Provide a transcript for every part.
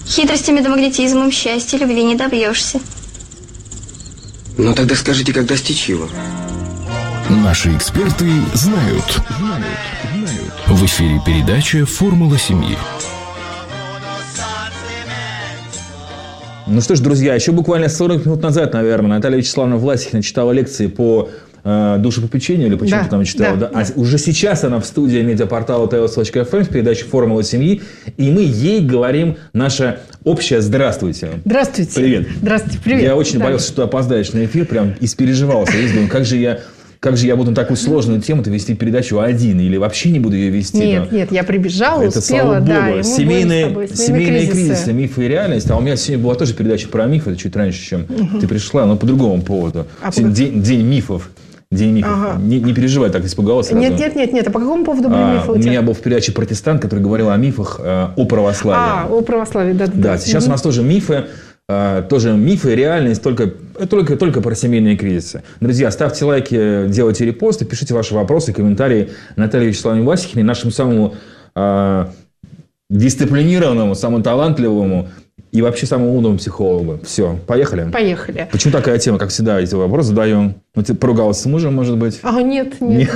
Хитростями да магнетизмом счастья, любви не добьешься. Ну тогда скажите, как достичь его? Наши эксперты знают. В эфире передача «Формула семьи». Ну что ж, друзья, еще буквально 40 минут назад, наверное, Наталья Вячеславовна Власихина читала лекции по душепопечению, или почему-то там читала. Да. А уже сейчас она в студии медиапортала ТЛС.ФМ в передаче «Формула семьи», и мы ей говорим наше общее «Здравствуйте». Здравствуйте. Привет. Здравствуйте, привет. Я очень боялся, что ты опоздаешь на эфир, прям испереживался. Я думаю, как же я буду на такую сложную тему-то вести передачу один? Или вообще не буду ее вести? Нет, я прибежала, это, успела. Слава Богу. Семейные кризисы, мифы и реальность. А у меня сегодня была тоже передача про мифы, чуть раньше, чем ты пришла, но по другому поводу. День мифов. День мифов. Ага. Не переживай, так испугалась сразу. Нет. А по какому поводу были мифы у тебя? У меня был в передаче «Протестант», который говорил о мифах о православии. О православии, да. Да, сейчас у нас тоже мифы и реальность, только про семейные кризисы. Друзья, ставьте лайки, делайте репосты, пишите ваши вопросы, комментарии Наталье Вячеславовне Власихиной, нашему самому дисциплинированному, самому талантливому и вообще самому умному психологу. Все, поехали? Поехали. Почему такая тема, как всегда, эти вопросы задаем? Ну, ты поругалась с мужем, может быть? Нет. Нет,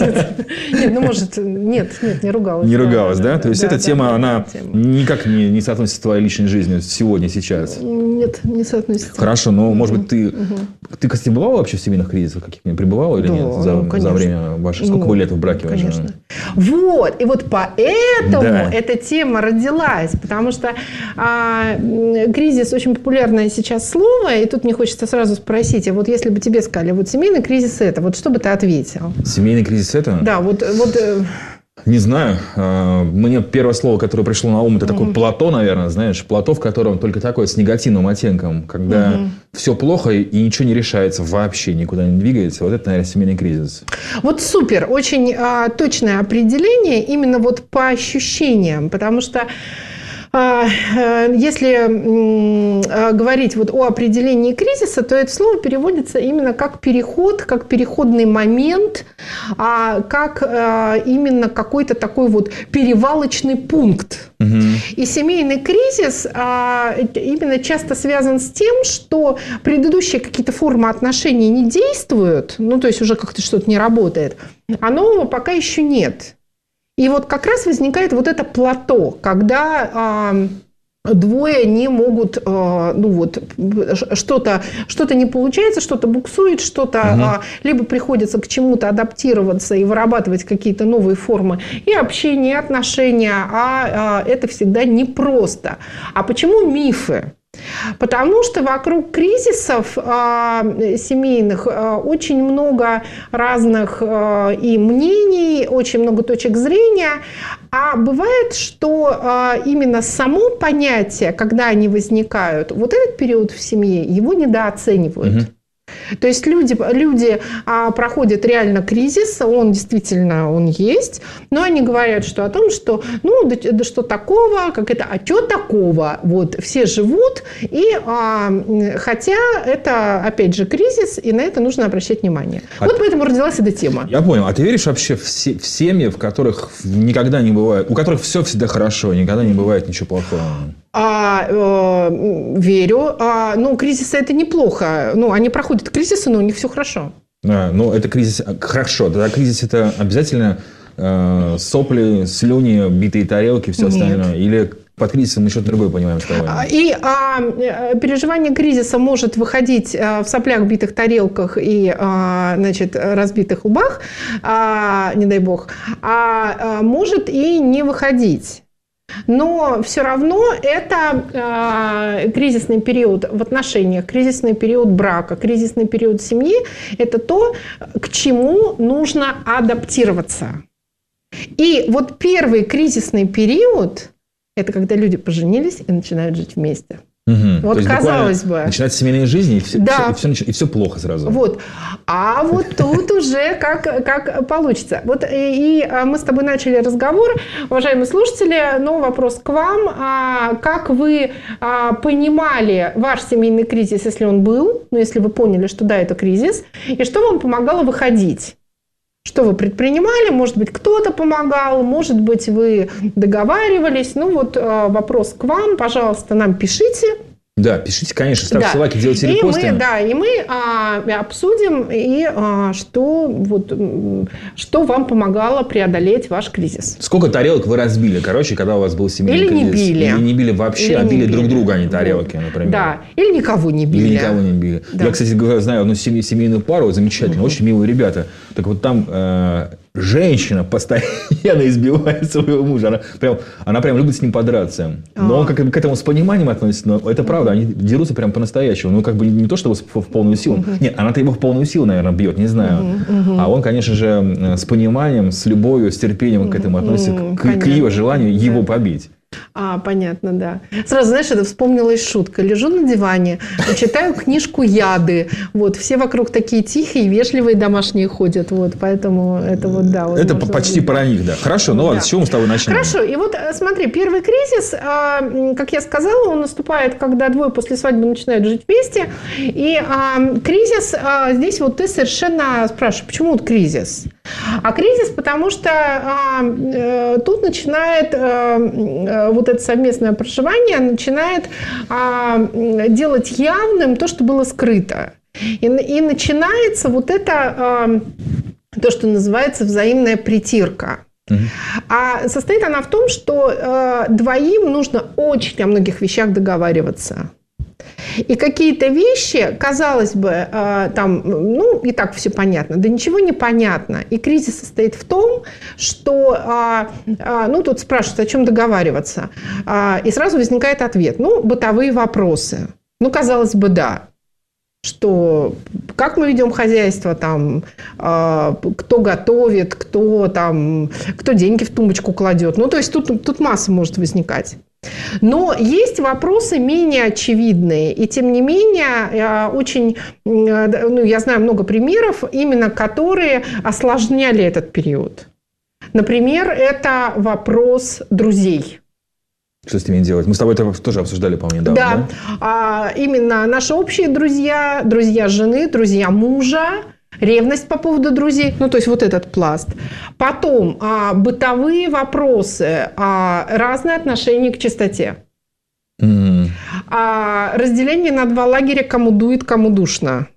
не ругалась. Не ругалась, да? То есть, эта тема, она никак не соотносится с твоей личной жизнью сегодня, сейчас? Нет, не соотносится. Хорошо, но, может быть, ты, кстати, бывала вообще в семейных кризисах каких-нибудь? Пребывала или нет за время вашей? Сколько вы лет в браке? Конечно. Вот, и вот поэтому эта тема родилась, потому что кризис очень популярное сейчас слово, и тут мне хочется сразу спросить, а вот если бы тебе сказали, вот семейный кризис это, вот что бы ты ответил? Семейный кризис это? Да, вот. Не знаю. Мне первое слово, которое пришло на ум, это такое плато, наверное, знаешь, плато, в котором только такое с негативным оттенком, когда все плохо и ничего не решается вообще, никуда не двигается. Вот это, наверное, семейный кризис. Вот супер, очень точное определение именно вот по ощущениям, потому что если говорить вот о определении кризиса, то это слово переводится именно как переход, как переходный момент, как именно какой-то такой вот перевалочный пункт. И семейный кризис именно часто связан с тем, что предыдущие какие-то формы отношений не действуют, ну то есть уже как-то что-то не работает, а нового пока еще нет. И вот как раз возникает вот это плато, когда двое не могут, что-то не получается, что-то буксует, что-то либо приходится к чему-то адаптироваться и вырабатывать какие-то новые формы и общения, и отношения, а это всегда непросто. А почему мифы? Потому что вокруг кризисов семейных очень много разных и мнений, очень много точек зрения. А бывает, что именно само понятие, когда они возникают, вот этот период в семье, его недооценивают. То есть люди проходят реально кризис, он действительно есть, но они говорят, что о том, что да что такого, как это, а что такого, вот все живут, и хотя это опять же кризис, и на это нужно обращать внимание. Вот поэтому родилась эта тема. Я понял. А ты веришь вообще в семьи, в которых никогда не бывает, у которых все всегда хорошо, никогда не бывает ничего плохого? Верю. Кризисы это неплохо. Они проходят кризисы, но у них все хорошо. Это кризис хорошо. Тогда кризис это обязательно сопли, слюни, битые тарелки, все остальное. Или под кризисом мы что-то другое понимаем с тобой. И переживание кризиса может выходить в соплях, битых тарелках и разбитых лбах, не дай бог, а может и не выходить. Но все равно это кризисный период в отношениях, кризисный период брака, кризисный период семьи – это то, к чему нужно адаптироваться. И вот первый кризисный период – это когда люди поженились и начинают жить вместе. Вот казалось бы. Начинается семейная жизнь, и все плохо сразу. Вот. А вот тут уже как получится. Вот и мы с тобой начали разговор, уважаемые слушатели, но вопрос к вам. Как вы понимали ваш семейный кризис, если он был, если вы поняли, что да, это кризис, и что вам помогало выходить? Что вы предпринимали? Может быть, кто-то помогал, может быть, вы договаривались. Ну, вот вопрос к вам. Пожалуйста, нам пишите. Да, пишите, конечно, ставьте лайки, делайте репосты. И мы обсудим, что вам помогало преодолеть ваш кризис. Сколько тарелок вы разбили, когда у вас был семейный кризис? Или не били. Или не били вообще, а били друг друга, а не тарелки, например. Да, или никого не били. Да. Я, кстати, знаю одну семейную пару, замечательную, очень милые ребята. Так вот там женщина постоянно избивает своего мужа. Она прям любит с ним подраться. Но он к этому с пониманием относится. Но это правда, они дерутся прям по-настоящему. Ну, как бы не то, чтобы в полную силу. Нет, она-то его в полную силу, наверное, бьет, не знаю. А он, конечно же, с пониманием, с любовью, с терпением к этому относится, к ее желанию его побить. Понятно, да. Сразу, знаешь, это вспомнилась шутка. Лежу на диване, читаю книжку «Яды». Вот, все вокруг такие тихие, вежливые, домашние ходят. Вот, поэтому это вот, да. Это почти про них, да. Хорошо, ну ладно, с чего мы с тобой начнем? Хорошо, и вот смотри, первый кризис, как я сказала, он наступает, когда двое после свадьбы начинают жить вместе. И кризис, здесь вот ты совершенно спрашиваешь, почему вот кризис? А кризис, потому что тут начинает вот это совместное проживание начинает делать явным то, что было скрыто. И начинается вот это, то, что называется взаимная притирка. А состоит она в том, что двоим нужно очень о многих вещах договариваться. И какие-то вещи, казалось бы, там, ну, и так все понятно, да ничего не понятно. И кризис состоит в том, что, ну, тут спрашивают, о чем договариваться. И сразу возникает ответ, ну, бытовые вопросы. Ну, казалось бы, да. Что, как мы ведем хозяйство, там, кто готовит, кто деньги в тумбочку кладет. Ну, то есть тут масса может возникать. Но есть вопросы менее очевидные, и тем не менее очень, ну, я знаю много примеров, именно которые осложняли этот период. Например, это вопрос друзей. Что с ними делать? Мы с тобой это тоже обсуждали, по-моему, недавно. Да, именно наши общие друзья, друзья жены, друзья мужа, ревность по поводу друзей, ну, то есть вот этот пласт. Потом бытовые вопросы, разные отношения к чистоте. Разделение на два лагеря, кому дует, кому душно.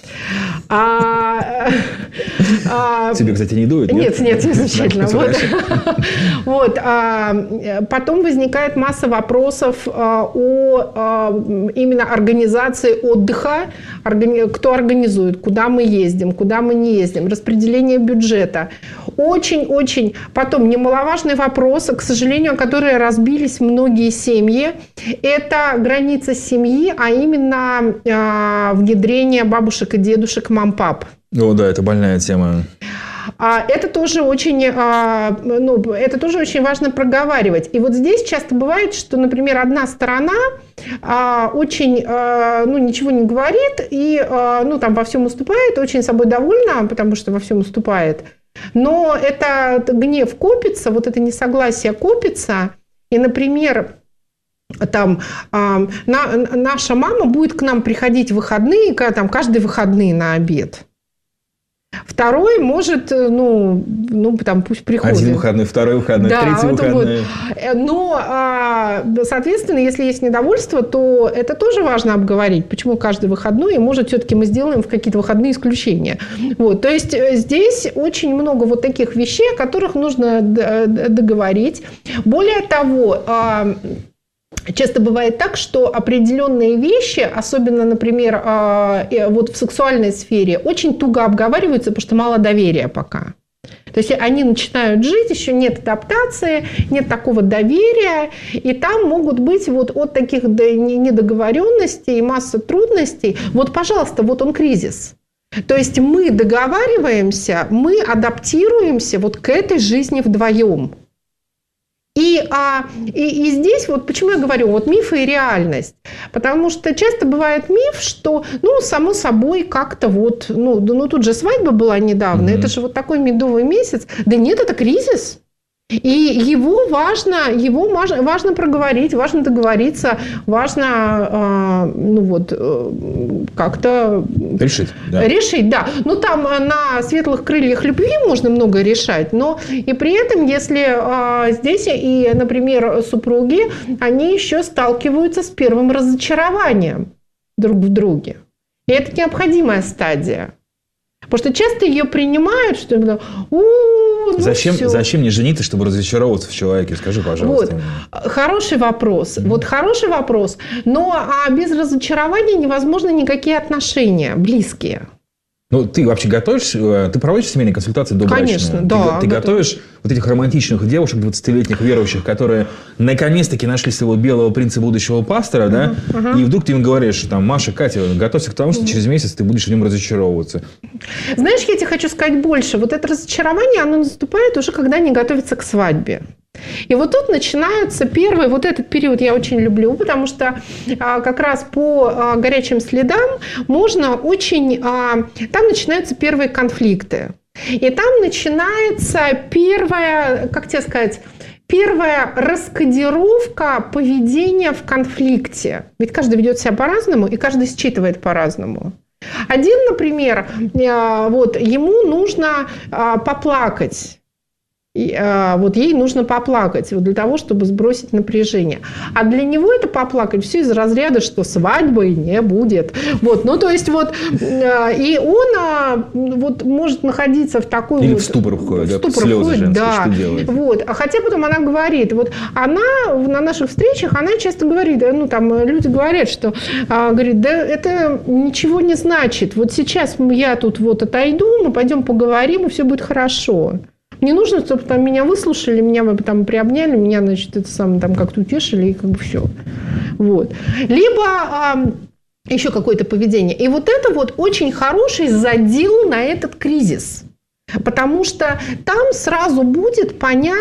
Тебе, кстати, не дует? Нет, не замечательно. Вот. Потом возникает масса вопросов о именно организации отдыха, кто организует, куда мы ездим, куда мы не ездим, распределение бюджета. Очень-очень потом немаловажный вопрос, к сожалению, которые разбились многие семьи, это граница семьи, а именно внедрение бабушек и дедушек, мам-пап. О, да, это больная тема. Это тоже очень важно проговаривать. И вот здесь часто бывает, что, например, одна сторона очень ничего не говорит и там во всем уступает, очень собой довольна, потому что во всем уступает. Но этот гнев копится, вот это несогласие копится. И, например, там, наша мама будет к нам приходить в выходные, каждые выходные на обед. Второй может, там пусть приходит. Один выходной, второй выходной, да, третий выходной. Но, соответственно, если есть недовольство, то это тоже важно обговорить. Почему каждый выходной, и может, все-таки мы сделаем в какие-то выходные исключения. Вот, то есть, здесь очень много вот таких вещей, о которых нужно договорить. Более того, часто бывает так, что определенные вещи, особенно, например, вот в сексуальной сфере, очень туго обговариваются, потому что мало доверия пока. То есть они начинают жить, еще нет адаптации, нет такого доверия, и там могут быть вот от таких недоговоренностей и масса трудностей. Вот, пожалуйста, вот он кризис. То есть мы договариваемся, мы адаптируемся вот к этой жизни вдвоем. И здесь, вот почему я говорю, вот мифы и реальность. Потому что часто бывает миф, что, само собой, как-то вот, тут же свадьба была недавно, это же вот такой медовый месяц. Да нет, это кризис. И его важно проговорить, важно договориться, важно как-то решить. Да. Решить, да. Ну, там на светлых крыльях любви можно много решать, но и при этом, если здесь и, например, супруги, они еще сталкиваются с первым разочарованием друг в друге. И это необходимая стадия. Потому что часто ее принимают, что зачем не жениться, чтобы разочаровываться в человеке? Скажи, пожалуйста. Вот. Хороший вопрос. Вот хороший вопрос. Но без разочарования невозможны никакие отношения близкие. Ну, ты вообще готовишь, ты проводишь семейные консультации добрачные? Конечно, да. Ты готовишь вот этих романтичных девушек, 20-летних верующих, которые наконец-таки нашли своего белого принца будущего пастора, да? И вдруг ты им говоришь, там, Маша, Катя, готовься к тому, что через месяц ты будешь в нем разочаровываться. Знаешь, я тебе хочу сказать больше. Вот это разочарование, оно наступает уже, когда они готовятся к свадьбе. И вот тут начинаются первые, вот этот период я очень люблю, потому что как раз по горячим следам можно очень, там начинаются первые конфликты. И там начинается первая, как тебе сказать, первая раскодировка поведения в конфликте. Ведь каждый ведет себя по-разному, и каждый считывает по-разному. Один, например, вот ему нужно поплакать. Вот ей нужно поплакать вот для того, чтобы сбросить напряжение. А для него это поплакать все из разряда, что свадьбы не будет. Вот, ну, то есть, вот, и он вот может находиться в такой или вот... в ступор входит, в ступор слезы входит, женские, да. что делать? Вот. А хотя потом она говорит, вот она на наших встречах, она часто говорит, ну, там, люди говорят, что, говорит, да это ничего не значит. Вот сейчас я тут вот отойду, мы пойдем поговорим, и все будет хорошо. Мне нужно, чтобы там меня выслушали, меня там приобняли, меня, значит, это самое там как-то утешили, и как бы все. Вот. Либо еще какое-то поведение. И вот это вот очень хороший задел на этот кризис. Потому что там сразу будет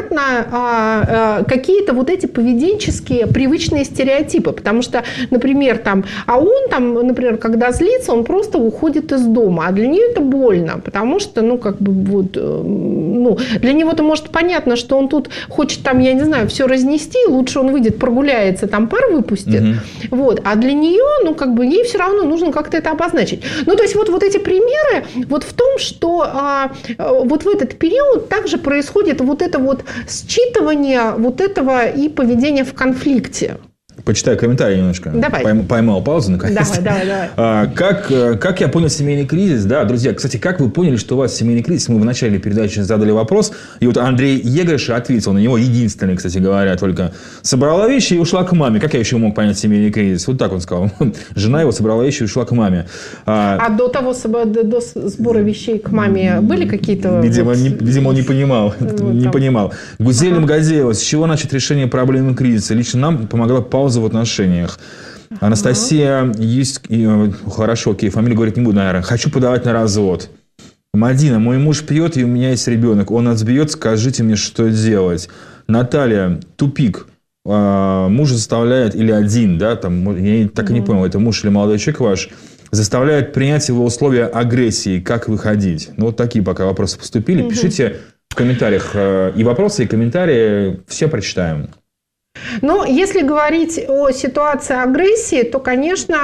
понятно какие-то вот эти поведенческие привычные стереотипы. Потому что, например, там, он там, например, когда злится, он просто уходит из дома. А для нее это больно, потому что, ну, как бы вот, ну, для него-то может понятно, что он тут хочет там, я не знаю, все разнести, лучше он выйдет, прогуляется, там пар выпустит. Вот. А для нее, ну, как бы ей все равно нужно как-то это обозначить. Ну, то есть вот эти примеры вот в том, что вот в этот период также происходит вот это вот считывание вот этого и поведения в конфликте. Почитаю комментарии немножко. Давай. Поймал паузу, наконец-то. Давай. Как я понял семейный кризис? Да, друзья, кстати, как вы поняли, что у вас семейный кризис? Мы в начале передачи задали вопрос, и вот Андрей Егорыш ответил на него, единственный, кстати говоря, только собрала вещи и ушла к маме. Как я еще мог понять семейный кризис? Вот так он сказал. Жена его собрала вещи и ушла к маме. А до того, до сбора вещей к маме были какие-то... Видимо, он не понимал. Не понимал. Гузель Магазеева. С чего начать решение проблемы кризиса? Лично нам помогла пауза в отношениях. Анастасия есть... Хорошо, окей, фамилию говорить не буду, наверное. Хочу подавать на развод. Мадина, мой муж пьет, и у меня есть ребенок. Он отбьет, скажите мне, что делать. Наталья, тупик. Муж заставляет, или один, да, там, я так и не понял, это муж или молодой человек ваш, заставляет принять его условия агрессии. Как выходить? Ну, вот такие пока вопросы поступили. Пишите в комментариях и вопросы, и комментарии. Все прочитаем. Но если говорить о ситуации агрессии, то, конечно,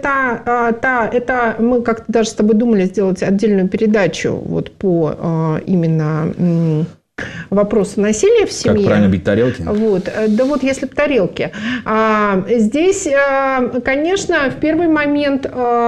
это мы как-то даже с тобой думали сделать отдельную передачу вот по именно вопросу насилия в семье. Как правильно бить тарелки? Вот. Да вот если в тарелке. Здесь, конечно, в первый момент...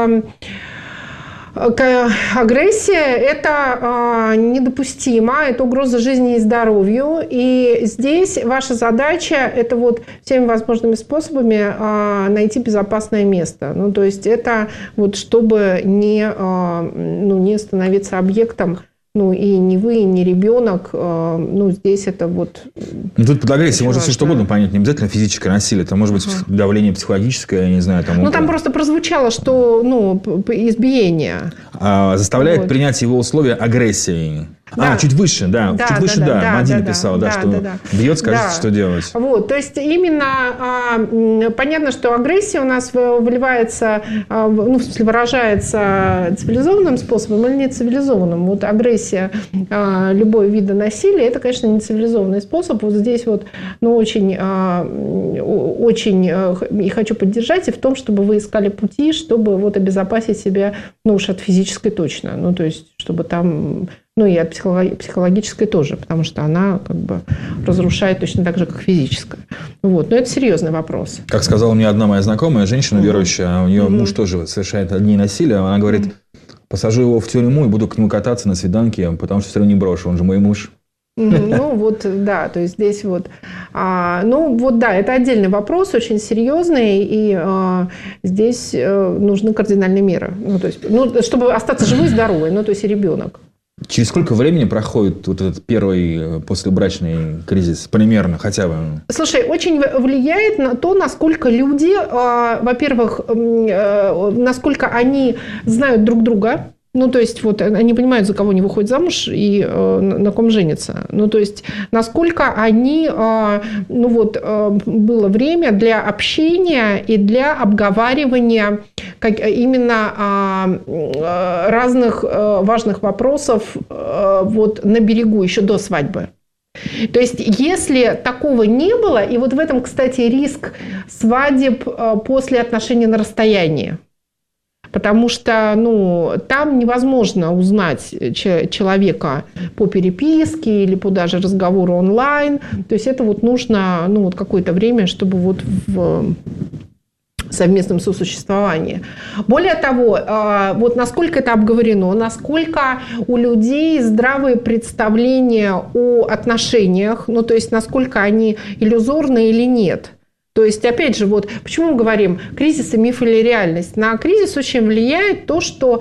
Агрессия – это недопустимо, это угроза жизни и здоровью. И здесь ваша задача – это вот всеми возможными способами найти безопасное место. Ну, то есть это вот чтобы не становиться объектом. Ну, и не вы, и не ребенок. Ну, здесь это вот... Тут под агрессией можно все что угодно понять. Не обязательно физическое насилие. Это может быть давление психологическое, я не знаю. Там, там просто прозвучало, что избиение. Заставляет принять его условия агрессией. Чуть выше, да. Чуть выше, да. Мадина писала, что бьет, скажет, что делать. Вот, то есть именно понятно, что агрессия у нас выливается, ну, в смысле, выражается цивилизованным способом или нецивилизованным. Вот агрессия любого вида насилия, это, конечно, нецивилизованный способ. Вот здесь вот, ну, очень и хочу поддержать и в том, чтобы вы искали пути, чтобы вот обезопасить себя, ну, уж от физической точно. Ну, то есть, чтобы там... Ну, и от психологической тоже, потому что она как бы разрушает точно так же, как физическая. Вот. Но это серьезный вопрос. Как сказала мне одна моя знакомая, женщина верующая, у нее муж тоже совершает одни насилия, она говорит, посажу его в тюрьму и буду к нему кататься на свиданке, потому что все равно не брошу, он же мой муж. Ну, вот, да, то есть здесь вот... ну, вот, да, это отдельный вопрос, очень серьезный, и здесь нужны кардинальные меры. Ну, то есть, ну, чтобы остаться живой и здоровой, ну, то есть и ребенок. Через сколько времени проходит вот этот первый послебрачный кризис? Примерно, хотя бы? Слушай, очень влияет на то, насколько люди, во-первых, насколько они знают друг друга. Ну, то есть, вот они понимают, за кого они выходят замуж и на ком женятся. Ну, то есть, насколько они, ну, вот, было время для общения и для обговаривания именно разных важных вопросов вот на берегу, еще до свадьбы. То есть, если такого не было, и вот в этом, кстати, риск свадеб после отношений на расстоянии. Потому что, ну, там невозможно узнать человека по переписке или по даже разговору онлайн. То есть это вот нужно, ну, вот какое-то время, чтобы вот в совместном сосуществовании. Более того, вот насколько это обговорено, насколько у людей здравые представления о отношениях, ну, то есть насколько они иллюзорны или нет. То есть, опять же, вот почему мы говорим кризис, миф или реальность? На кризис очень влияет то, что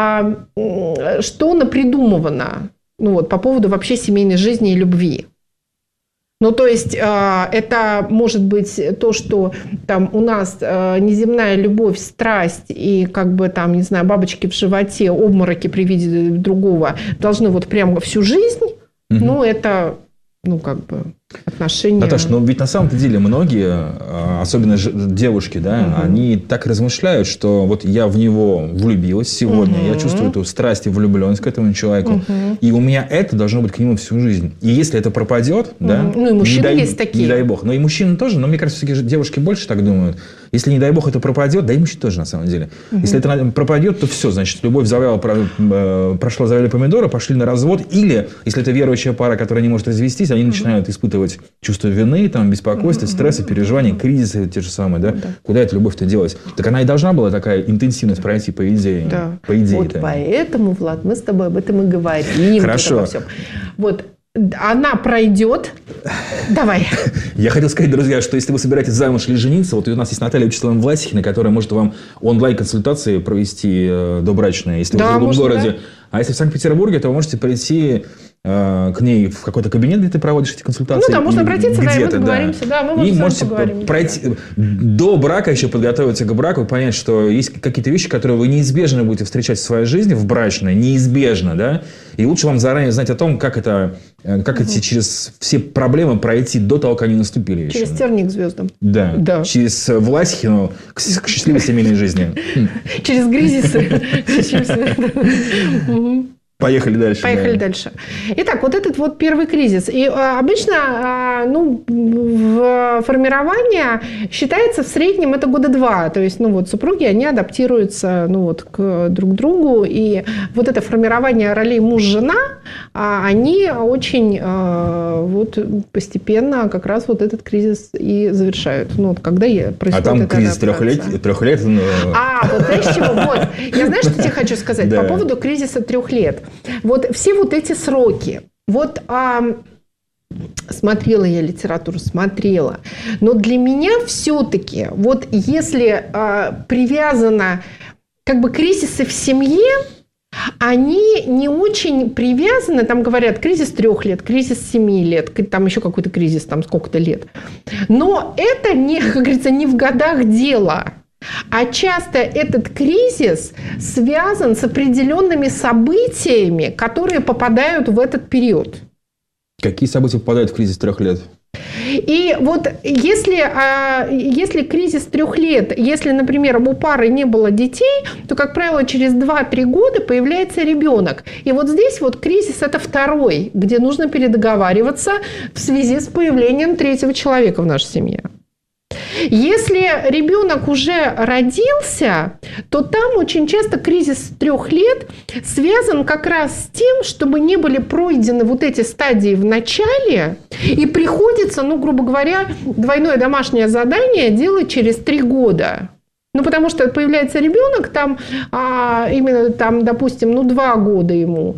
напридумывано, ну, вот, по поводу вообще семейной жизни и любви. Ну, то есть, это может быть то, что там у нас неземная любовь, страсть и, как бы, там, не знаю, бабочки в животе, обмороки при виде другого должны вот прямо всю жизнь. Ну, это, ну, как бы... отношения. Наташа, но ведь на самом-то деле многие, особенно девушки, да, они так размышляют, что вот я в него влюбилась сегодня, я чувствую эту страсть и влюбленность к этому человеку, и у меня это должно быть к нему всю жизнь. И если это пропадет, да, ну и мужчины есть такие. Не дай бог. Но и мужчины тоже, но мне кажется, все-таки девушки больше так думают. Если, не дай бог, это пропадет, да и мужчины тоже на самом деле. Если это пропадет, то все, значит, любовь завяла, прошла, завяли помидоры, пошли на развод. Или, если это верующая пара, которая не может развестись, они начинают испытывать чувство вины, там, беспокойства, стресса, переживаний, кризисы те же самые, да? Куда эта любовь-то делась? Так она и должна была такая интенсивность пройти, по идее. Да. По идее, вот поэтому, Влад, мы с тобой об этом и говорим. Хорошо. Вот. Она пройдет. Давай. Я хотел сказать, друзья, что если вы собираетесь замуж или жениться, вот у нас есть Наталья Вячеславовна Власихина, которая может вам онлайн-консультации провести добрачные, если вы в другом городе. Да. А если в Санкт-Петербурге, то вы можете прийти к ней в какой-то кабинет, где ты проводишь эти консультации. Ну да, можно обратиться, да, и мы договоримся. Да, мы и можете пройти до брака, еще подготовиться к браку, понять, что есть какие-то вещи, которые вы неизбежно будете встречать в своей жизни, в брачной, неизбежно, да, и лучше вам заранее знать о том, как эти через все проблемы пройти до того, как они наступили. Через терник к звездам. Да. Через Власихину к счастливой семейной жизни. Через кризисы. Поехали дальше. Итак, вот этот вот первый кризис. И обычно, ну, в формировании считается в среднем это года 2. То есть, ну, вот супруги, они адаптируются, ну, вот, к друг другу. И вот это формирование ролей муж-жена, они очень вот постепенно как раз вот этот кризис и завершают. Ну, вот, когда происходит А там эта кризис 3 лет? Вот знаешь чего? Вот. Я знаю, что тебе хочу сказать по поводу кризиса 3 лет. Вот все вот эти сроки. Вот смотрела я литературу, но для меня все-таки, вот если привязано, как бы кризисы в семье, они не очень привязаны, там говорят, кризис 3 лет, кризис 7 лет, там еще какой-то кризис, там сколько-то лет. Но это, как говорится, не в годах дело. а часто этот кризис связан с определенными событиями, которые попадают в этот период. Какие события попадают в кризис 3 лет? И вот если кризис 3 лет, если, например, у пары не было детей, то, как правило, через 2-3 года появляется ребенок. И вот здесь вот кризис – это второй, где нужно передоговариваться в связи с появлением третьего человека в нашей семье. Если ребенок уже родился, то там очень часто кризис 3 лет связан как раз с тем, чтобы не были пройдены вот эти стадии в начале, и приходится, ну, грубо говоря, двойное домашнее задание делать через 3 года. Ну, потому что появляется ребенок, там, именно там, допустим, 2 года ему,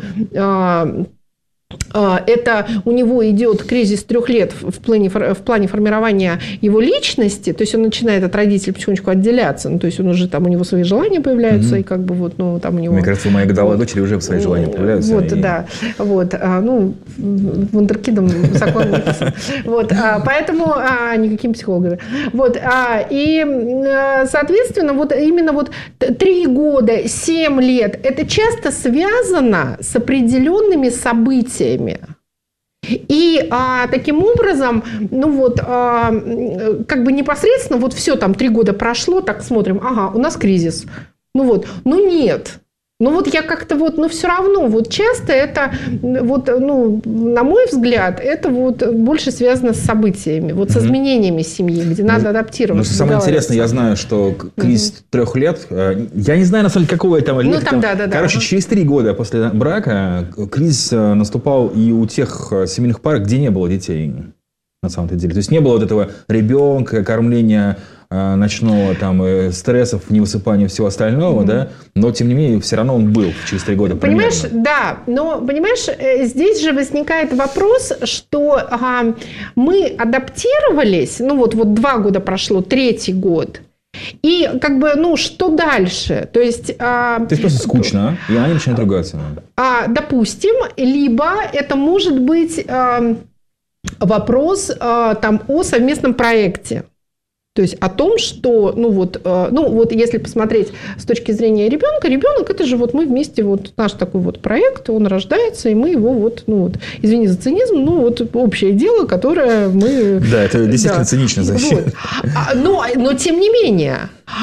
это у него идет кризис 3 лет в плане формирования его личности, то есть он начинает от родителей потихонечку отделяться, ну, то есть он уже там, у него свои желания появляются, и как бы вот, ну, там у него... Мне кажется, у моей годовалой дочери уже свои желания появляются. Вот, да, вот, ну, вундеркидом закон не написан. Вот, поэтому никаким психологом. Вот, и, соответственно, вот именно вот 3 года, 7 лет, это часто связано с определенными событиями. И таким образом, ну вот, как бы непосредственно, вот все, там 3 года прошло, так смотрим, ага, у нас кризис. Ну вот, ну нет. Ну вот я как-то вот, ну все равно, вот часто это, вот, ну, на мой взгляд, это вот больше связано с событиями, вот с изменениями семьи, где надо адаптироваться. Ну, самое интересное, я знаю, что кризис 3 лет, я не знаю, на самом деле, какого там лет. Ну, там, да. Короче, через 3 года после брака кризис наступал и у тех семейных пар, где не было детей, на самом-то деле. То есть не было вот этого ребенка, кормления ночного, там, стрессов, невысыпания, всего остального, да, но, тем не менее, все равно он был через 3 года. Понимаешь, примерно. да, но, понимаешь, здесь же возникает вопрос, что мы адаптировались, ну, вот 2 года прошло, 3-й год, и, как бы, ну, что дальше? То есть... То есть просто скучно, и они начинают ругаться. Допустим, либо это может быть вопрос там, о совместном проекте. То есть о том, что, ну вот если посмотреть с точки зрения ребенка, ребенок это же вот мы вместе, вот наш такой вот проект, он рождается, и мы его вот, ну вот, извини за цинизм, ну вот общее дело, которое мы... Да, это действительно цинично звучит. Вот. Но тем не менее.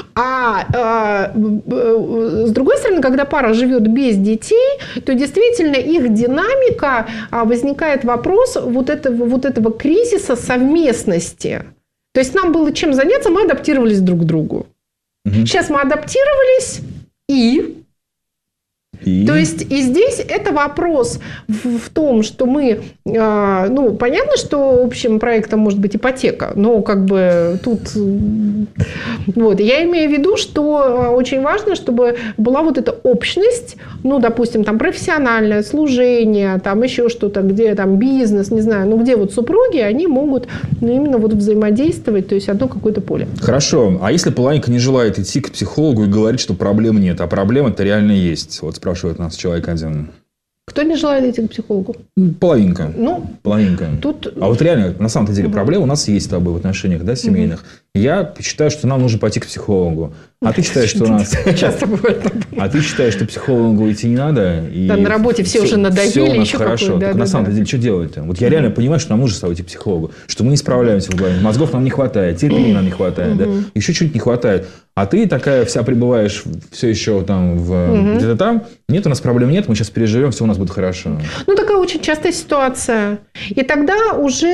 С другой стороны, когда пара живет без детей, то действительно их динамика, возникает вопрос вот этого кризиса совместности. То есть нам было чем заняться, мы адаптировались друг к другу. Сейчас мы адаптировались и... То есть и здесь это вопрос в том, что мы, ну, понятно, что общим проектом может быть ипотека, но как бы тут, вот, я имею в виду, что очень важно, чтобы была вот эта общность, ну, допустим, там профессиональное служение, там еще что-то, где там бизнес, не знаю, ну, где вот супруги, они могут, ну, именно вот взаимодействовать, то есть одно какое-то поле. Хорошо, а если половинка не желает идти к психологу и говорит, что проблем нет, а проблема-то реально есть, вот спрашивает нас человек один. Кто не желает идти к психологу? Половинка. Ну, половинка. Тут... А вот реально, на самом-то деле, проблема у нас есть с тобой в отношениях, да, семейных. Я считаю, что нам нужно пойти к психологу. А ты считаешь, что у нас... Часто бывает. А ты считаешь, что психологу идти не надо? Да, на работе все уже надоели. Все у нас еще хорошо. Так на самом деле, что делать-то? Вот я реально понимаю, что нам нужно с тобой идти к психологу. Что мы не справляемся в голове. Мозгов нам не хватает, терпения нам не хватает. Да? Еще чуть не хватает. А ты такая вся пребываешь все еще там где-то там. Нет, у нас проблем нет, мы сейчас переживем, все у нас будет хорошо. Ну, такая очень частая ситуация. И тогда уже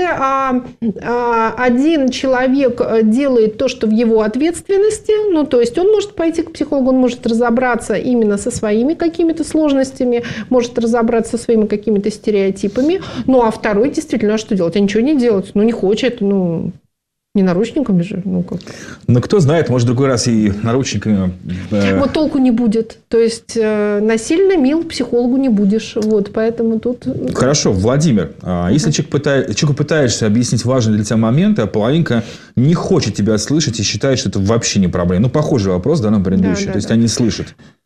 один человек делает то, что в его ответственности. Ну, то есть он может пойти к психологу, он может разобраться именно со своими какими-то сложностями, может разобраться со своими какими-то стереотипами. Ну, а второй действительно, а что делать? А ничего не делать. Ну, не хочет, ну... Не наручниками же, ну как. Ну, кто знает, может, в другой раз и наручниками. Вот толку не будет. То есть, насильно мил психологу не будешь. Вот, поэтому тут... Хорошо, Владимир, если человеку пытаешься объяснить важный для тебя момент, а половинка не хочет тебя слышать и считает, что это вообще не проблема. Ну, похожий вопрос, да, на предыдущий. То есть, они слышат.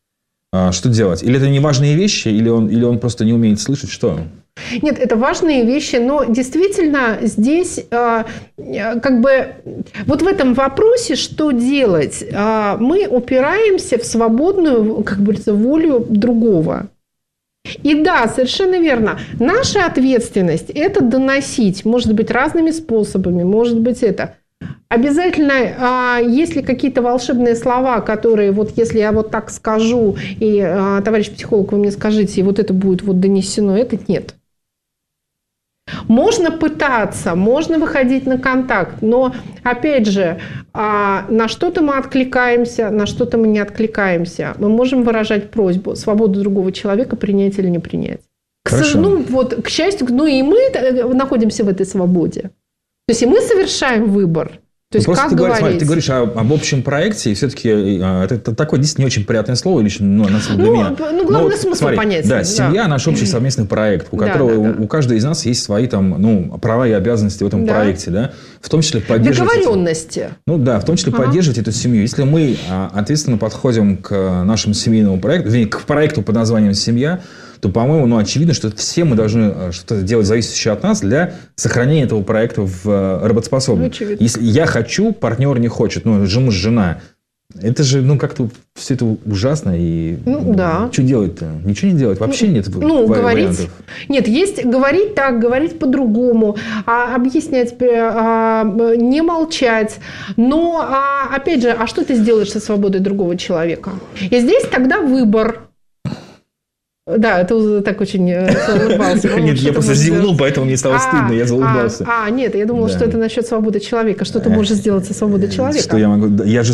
что делать? Или это неважные вещи, или он просто не умеет слышать, что? Нет, это важные вещи, но действительно здесь как бы вот в этом вопросе, что делать, мы упираемся в свободную, как говорится, волю другого. И да, совершенно верно. Наша ответственность – это доносить, может быть, разными способами, может быть, это. Обязательно, есть ли какие-то волшебные слова, которые, вот если я вот так скажу, и, товарищ психолог, вы мне скажите, и вот это будет вот донесено, это нет. Можно пытаться, можно выходить на контакт, но, опять же, на что-то мы откликаемся, на что-то мы не откликаемся. Мы можем выражать просьбу, свободу другого человека принять или не принять. К счастью, и мы находимся в этой свободе. То есть и мы совершаем выбор. То есть, просто как ты говоришь об общем проекте, и все-таки это такое действительно не очень приятное слово лично для меня. Главное смысл понять. Да, семья – наш общий совместный проект, у которого у каждого из нас есть свои права и обязанности в этом проекте, да? В том числе поддерживать договоренности. В том числе поддерживать эту семью. Если мы ответственно подходим к нашему семейному проекту, к проекту под названием «Семья», то, по-моему, очевидно, что все мы должны что-то делать, зависящее от нас, для сохранения этого проекта в работоспособном. Если я хочу, партнер не хочет, жена. Это же, как-то все это ужасно. И что делать-то? Ничего не делать? Вообще нет вариантов. Нет, есть говорить так, говорить по-другому, объяснять, не молчать. Но, опять же, что ты сделаешь со свободой другого человека? И здесь тогда выбор. Да, ты так очень улыбался. Нет, я просто зевнул, поэтому мне стало стыдно, я заулыбался. Нет, я думала, что это насчет свободы человека. Что ты можешь сделать со свободой человека? Что я могу...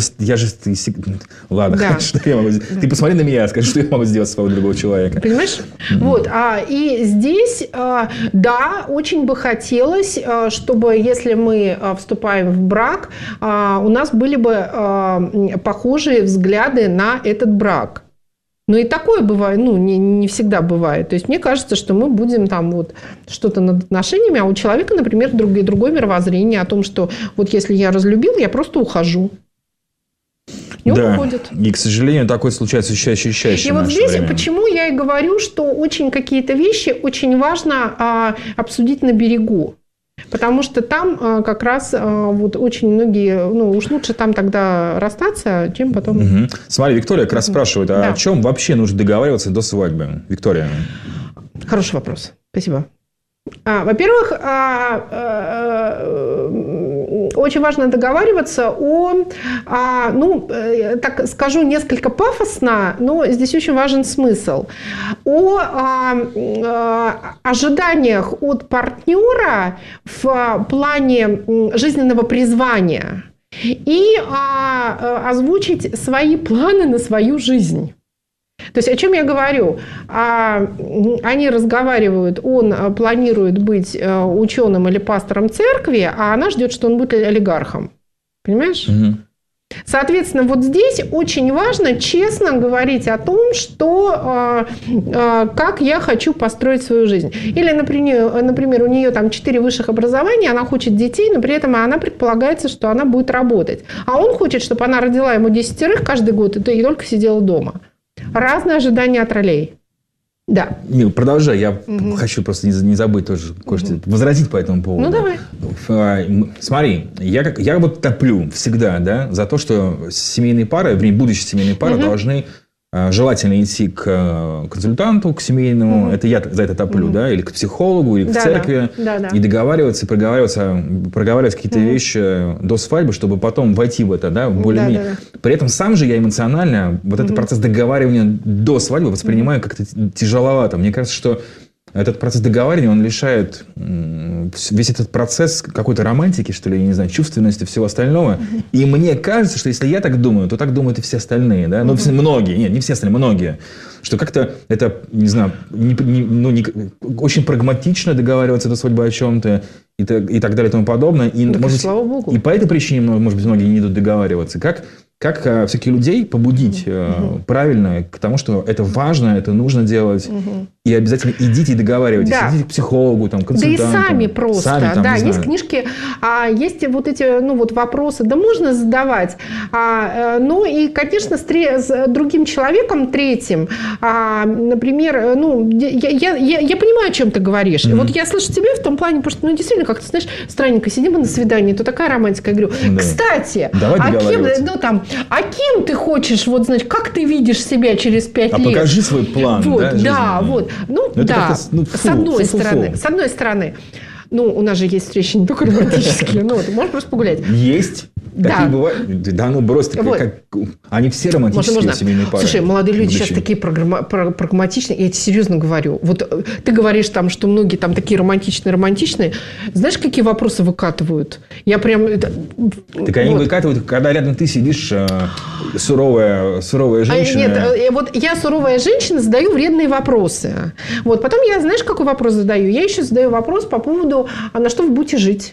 Ладно, что я могу сделать? Ты посмотри на меня, скажи, что я могу сделать со свободой другого человека. Понимаешь? И здесь, да, очень бы хотелось, чтобы, если мы вступаем в брак, у нас были бы похожие взгляды на этот брак. Но и такое бывает, не всегда бывает. То есть мне кажется, что мы будем что-то над отношениями, а у человека, например, другое мировоззрение о том, что вот если я разлюбил, я просто ухожу. И он уходит. И, к сожалению, такое случается чаще и чаще. И вот здесь почему я и говорю, что очень какие-то вещи очень важно обсудить на берегу. Потому что там как раз очень многие, уж лучше там тогда расстаться, чем потом... Угу. Смотри, Виктория как раз спрашивает, о чем вообще нужно договариваться до свадьбы? Виктория. Хороший вопрос. Спасибо. Во-первых, очень важно договариваться так скажу несколько пафосно, но здесь очень важен смысл, о ожиданиях от партнера в плане жизненного призвания и озвучить свои планы на свою жизнь. То есть, о чем я говорю? Они разговаривают, он планирует быть ученым или пастором церкви, а она ждет, что он будет олигархом. Понимаешь? Угу. Соответственно, вот здесь очень важно честно говорить о том, что как я хочу построить свою жизнь. Или, например, у нее там 4 высших образования, она хочет детей, но при этом она предполагается, что она будет работать. А он хочет, чтобы она родила ему 10 каждый год и только сидела дома. Разные ожидания от ролей. Да. Мил, продолжай. Я хочу просто не забыть тоже кое-что возразить по этому поводу. Давай. Смотри, я вот топлю всегда, за то, что семейные пары, будущие семейные пары должны желательно идти к консультанту, к семейному, это я за это топлю, или к психологу, или к церкви, и договариваться, проговаривать какие-то вещи до свадьбы, чтобы потом войти в это, более-менее. При этом сам же я эмоционально этот процесс договаривания до свадьбы воспринимаю как-то тяжеловато. Мне кажется, что этот процесс договаривания, он лишает весь этот процесс какой-то романтики, что ли, я не знаю, чувственности, всего остального. И мне кажется, что если я так думаю, то так думают и все остальные. Да? Многие, не все остальные, многие. Что как-то это, не знаю, очень прагматично договариваться до свадьбы о чем-то и так далее и тому подобное. И, слава богу. И по этой причине, может быть, многие не идут договариваться. Как Как все-таки людей побудить правильно к тому, что это важно, это нужно делать, и обязательно идите и договаривайтесь, идите к психологу, там, консультанту. Да и сами просто, сами, там, есть книжки, есть вот эти, вопросы, да можно задавать, но и, конечно, с другим человеком, третьим, например, я понимаю, о чем ты говоришь, вот я слышу тебя в том плане, потому что, действительно, как ты знаешь, странненько сидим мы на свидании, то такая романтика, я говорю, кстати, а кем ты хочешь, как ты видишь себя через 5 лет? Покажи свой план, С одной стороны, у нас же есть встречи не только романтические, ты можешь просто погулять. Есть. Такие бывают. Да, брось, они все романтические семейные пары. Слушай, молодые люди сейчас такие прагматичные, я тебе серьезно говорю. Вот ты говоришь там, что многие там такие романтичные. Знаешь, какие вопросы выкатывают? Я прям... Они выкатывают, когда рядом ты сидишь, суровая женщина. Нет, вот я суровая женщина, задаю вредные вопросы. Потом я, знаешь, какой вопрос задаю? Я еще задаю вопрос по поводу, а на что вы будете жить?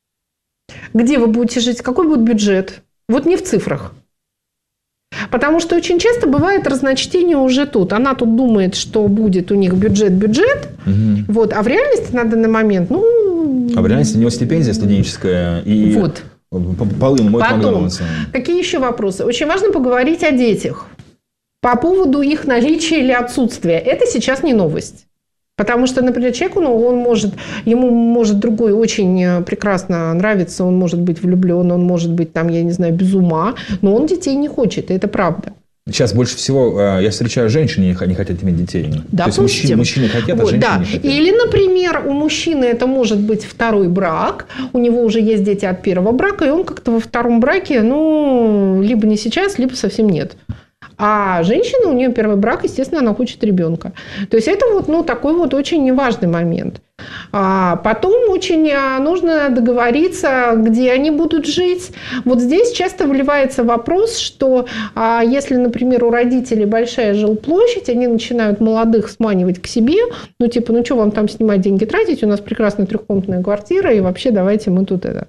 Где вы будете жить? Какой будет бюджет? Вот не в цифрах. Потому что очень часто бывает разночтение уже тут. Она тут думает, что будет у них бюджет, а в реальности на данный момент, А в реальности у него стипендия студенческая и полы моет Макдональдса. Какие еще вопросы? Очень важно поговорить о детях. По поводу их наличия или отсутствия. Это сейчас не новость. Потому что, например, человеку, ему может другой очень прекрасно нравиться, он может быть влюблен, он может быть, там, я не знаю, без ума, но он детей не хочет, и это правда. Сейчас больше всего я встречаю женщин, они хотят иметь детей. Да, то есть мужчины хотят, а женщины не хотят. Или, например, у мужчины это может быть второй брак, у него уже есть дети от первого брака, и он как-то во втором браке, либо не сейчас, либо совсем нет. А женщина, у нее первый брак, естественно, она хочет ребенка. То есть это такой очень важный момент. Потом очень нужно договориться, где они будут жить. Вот здесь часто вливается вопрос, что если, например, у родителей большая жилплощадь, они начинают молодых сманивать к себе, что вам там снимать, деньги тратить, у нас прекрасная трехкомнатная квартира, и вообще давайте мы тут это.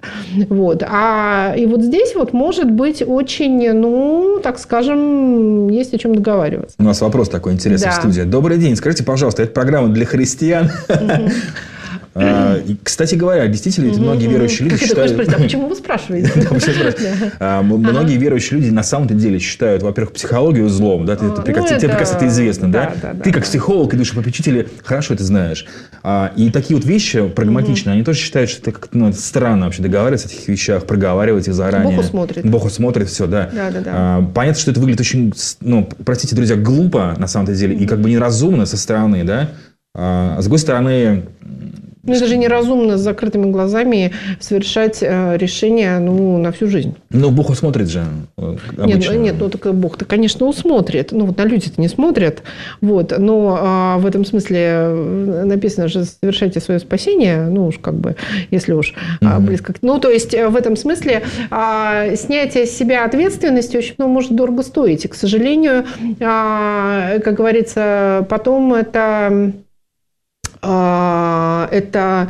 И вот здесь может быть очень, так скажем, есть о чем договариваться. У нас вопрос такой интересный в студии. Добрый день, скажите, пожалуйста, это программа для христиан? Кстати говоря, действительно, многие верующие люди считают... А почему вы спрашиваете? Многие верующие люди на самом-то деле считают, во-первых, психологию злом. Тебе прекрасно это известно. Ты как психолог и душепопечитель хорошо это знаешь. И такие вот вещи прагматичные, они тоже считают, что это как-то странно вообще договариваться о этих вещах, проговаривать их заранее. Бог усмотрит, все, да. Понятно, что это выглядит очень, простите, друзья, глупо на самом-то деле и как бы неразумно со стороны, да. А с другой стороны... это же неразумно с закрытыми глазами совершать решение на всю жизнь. Но Бог усмотрит же. Нет, так Бог-то, конечно, усмотрит. На люди-то не смотрят. Но в этом смысле написано же, совершайте свое спасение, если уж близко. То есть, в этом смысле снятие с себя ответственности очень может дорого стоить. И, к сожалению, как говорится, потом это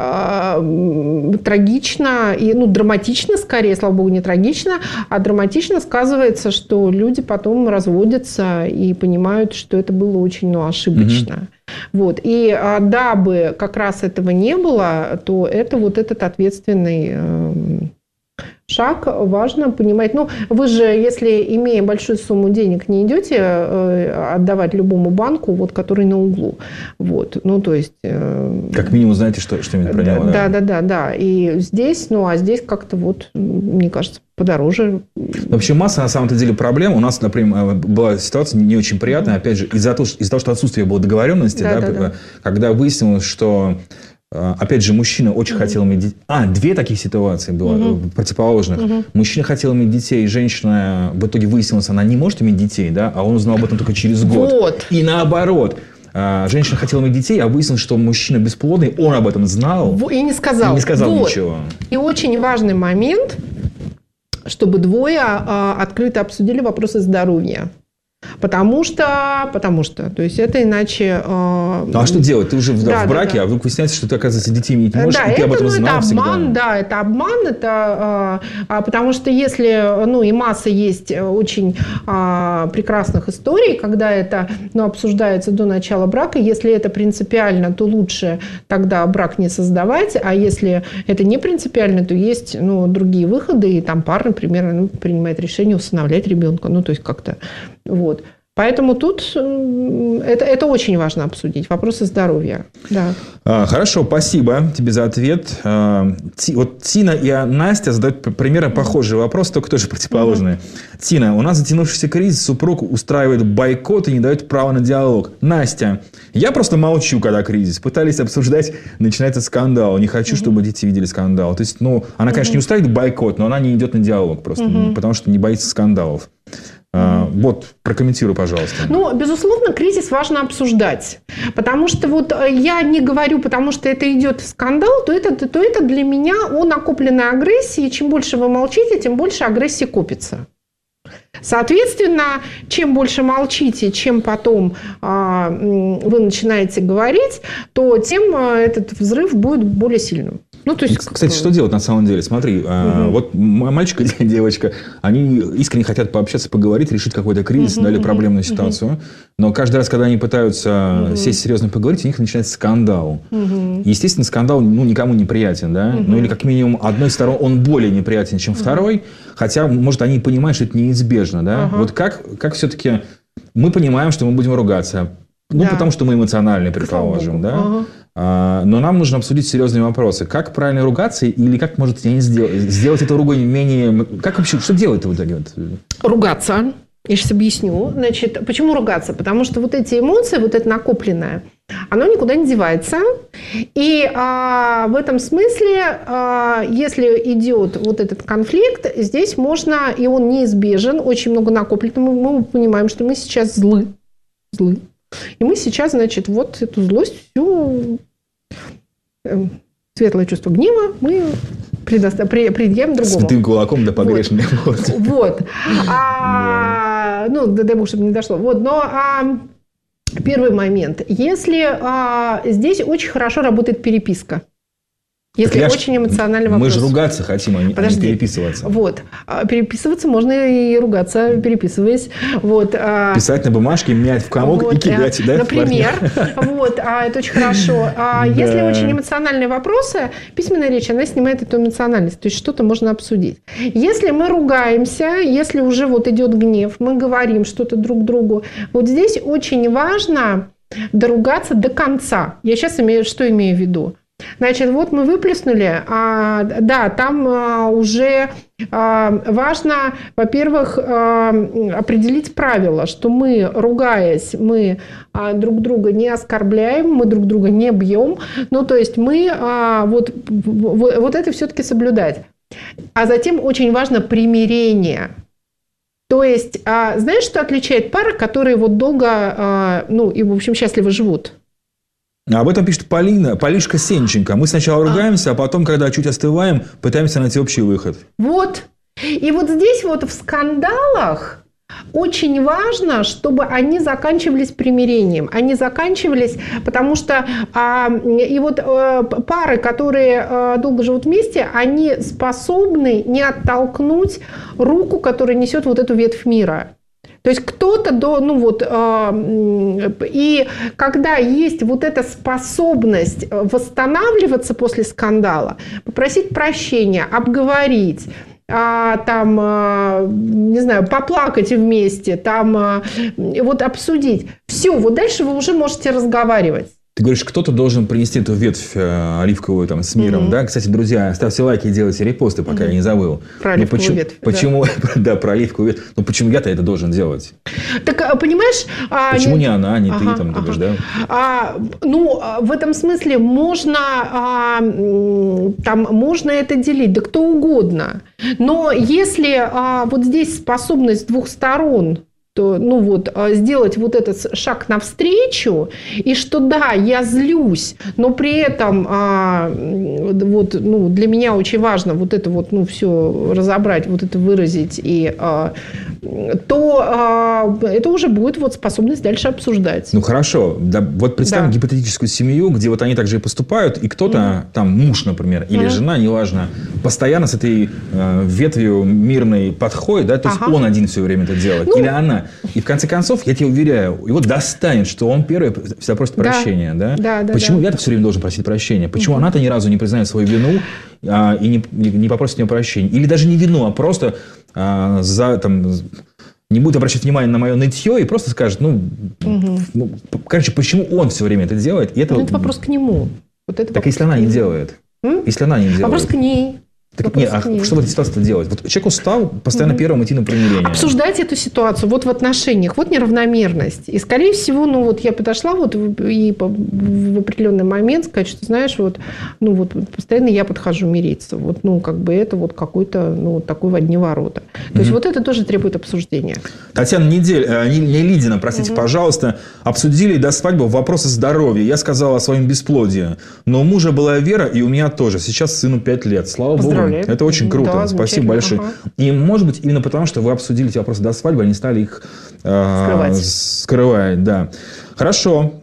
трагично и драматично скорее, слава богу, не трагично, а драматично сказывается, что люди потом разводятся и понимают, что это было очень ошибочно. И дабы как раз этого не было, то это этот ответственный шаг важно понимать. Вы же, если, имея большую сумму денег, не идете отдавать любому банку, который на углу. То есть... Как минимум, знаете, что именно про него. Да. И здесь, здесь как-то мне кажется, подороже. Вообще масса, на самом-то деле, проблем. У нас, например, была ситуация не очень приятная, опять же, из-за того, что отсутствие было договоренности, когда выяснилось, что... Опять же, мужчина очень хотел иметь детей. Две таких ситуации было противоположных. Мужчина хотел иметь детей, женщина в итоге выяснилось, она не может иметь детей, а он узнал об этом только через год. И наоборот. Женщина хотела иметь детей, а выяснилось, что мужчина бесплодный, он об этом знал. И не сказал. Ничего. И очень важный момент, чтобы двое открыто обсудили вопросы здоровья. Потому что, то есть это иначе... Ну, а что делать? Ты уже в браке, а вдруг выясняется, что ты, оказывается, детей иметь не можешь, и ты об этом знал всегда. Это обман, потому что если, и масса есть очень прекрасных историй, когда это, обсуждается до начала брака, если это принципиально, то лучше тогда брак не создавать, а если это не принципиально, то есть, другие выходы, и там пара, например, принимает решение усыновлять ребенка, то есть как-то, вот. Поэтому тут это очень важно обсудить. Вопросы здоровья. Да. Хорошо, спасибо тебе за ответ. Вот Тина и Настя задают примерно похожий вопрос, только тоже противоположные. Тина, у нас затянувшийся кризис, супруг устраивает бойкот и не дает права на диалог. Настя, я просто молчу, когда кризис. Пытались обсуждать, начинается скандал. Не хочу, чтобы дети видели скандал. То есть, она, конечно, не устраивает бойкот, но она не идет на диалог просто, потому что не боится скандалов. Вот, прокомментируй, пожалуйста. Безусловно, кризис важно обсуждать. Потому что я не говорю, потому что это идет скандал, то это для меня о накопленной агрессии. Чем больше вы молчите, тем больше агрессии копится. Соответственно, чем больше молчите, чем потом вы начинаете говорить, то тем этот взрыв будет более сильным. Кстати, что делать на самом деле? Смотри, вот мальчик и девочка, они искренне хотят пообщаться, поговорить, решить какой-то кризис или проблемную ситуацию. Но каждый раз, когда они пытаются сесть серьезно поговорить, у них начинается скандал. Естественно, скандал никому неприятен, да? Или как минимум одной из сторон он более неприятен, чем второй. Хотя, может, они понимают, что это неизбежно, да? Вот как все-таки мы понимаем, что мы будем ругаться? Потому что мы эмоциональны, предположим, да? Но нам нужно обсудить серьезные вопросы. Как правильно ругаться или как, может, сделать эту ругань менее... Как вообще, что делать-то в итоге? Ругаться. Я сейчас объясню. Значит, почему ругаться? Потому что вот эти эмоции, вот это накопленное, оно никуда не девается. И в этом смысле, если идет вот этот конфликт, здесь можно, и он неизбежен, очень много накоплено. Мы понимаем, что мы сейчас злы. И мы сейчас, значит, вот эту злость, всю светлое чувство гнева мы предъявим другому. Святым кулаком да погрешным. Вот. Дай бог, чтобы не дошло. Вот. Но первый момент. Если здесь очень хорошо работает переписка. Если очень эмоциональный вопрос. Мы же ругаться хотим, а не переписываться. Вот. Переписываться можно и ругаться, переписываясь. Вот. Писать на бумажке, менять в комок и кидать. Да, например. Это очень хорошо. Если очень эмоциональные вопросы, письменная речь, она снимает эту эмоциональность. То есть что-то можно обсудить. Если мы ругаемся, если уже идет гнев, мы говорим что-то друг другу, вот здесь очень важно доругаться до конца. Я сейчас что имею в виду? Значит, вот мы выплеснули, там уже важно, во-первых, определить правила, что мы, ругаясь, мы друг друга не оскорбляем, мы друг друга не бьем, то есть мы вот это все-таки соблюдать. А затем очень важно примирение. То есть, знаешь, что отличает пары, которые долго, и, в общем, счастливо живут? Об этом пишет Полишка Сенченко. Мы сначала ругаемся, а потом, когда чуть остываем, пытаемся найти общий выход. Вот. И вот здесь в скандалах очень важно, чтобы они заканчивались примирением. Они заканчивались, потому что пары, которые долго живут вместе, они способны не оттолкнуть руку, которая несет вот эту ветвь мира. То есть кто-то и когда есть вот эта способность восстанавливаться после скандала, попросить прощения, обговорить, не знаю, поплакать вместе, обсудить. Все, дальше вы уже можете разговаривать. Ты говоришь, кто-то должен принести эту ветвь оливковую с миром, да? Кстати, друзья, ставьте лайки и делайте репосты, пока я не забыл. Про оливковую ветвь. Почему? Да, про оливковую ветвь. Почему я-то это должен делать? Так, понимаешь... Почему не она, не ты, думаешь, да? В этом смысле можно это делить, да кто угодно. Но если здесь способность двух сторон, то, сделать вот этот шаг навстречу, и что да, я злюсь, но при этом для меня очень важно это все разобрать, это выразить и то это уже будет вот способность дальше обсуждать. Ну, хорошо. Да, вот представим гипотетическую семью, где вот они также и поступают, и кто-то, там, муж, например, или жена, неважно, постоянно с этой ветвью мирной подходит, да, то есть он один все время это делает, или она. И в конце концов, я тебе уверяю, его достанет, что он первый всегда просит прощения, да? Почему я-то все время должен просить прощения? Почему она-то ни разу не признает свою вину и не попросит у нее прощения? Или даже не вину, а просто не будет обращать внимание на мое нытье и просто скажет, короче, почему он все время это делает? И это вопрос к нему. Так если она не делает? Если она не делает? Вопрос к ней. Так, нет, что в этой ситуации делать? Вот человек устал постоянно первым идти на примирение. Обсуждать эту ситуацию вот в отношениях, вот неравномерность. И, скорее всего, я подошла и в определенный момент сказать, что, знаешь, постоянно я подхожу мириться. Это вот какой-то, такой в одни ворота. То есть, вот это тоже требует обсуждения. Татьяна Нелидина, простите, пожалуйста, обсудили до свадьбы вопросы здоровья. Я сказала о своем бесплодии. Но у мужа была Вера, и у меня тоже. Сейчас сыну 5 лет. Слава Богу. Это очень круто. Да, спасибо большое. И, может быть, именно потому, что вы обсудили эти вопросы до свадьбы, они стали их скрывать. Да. Хорошо.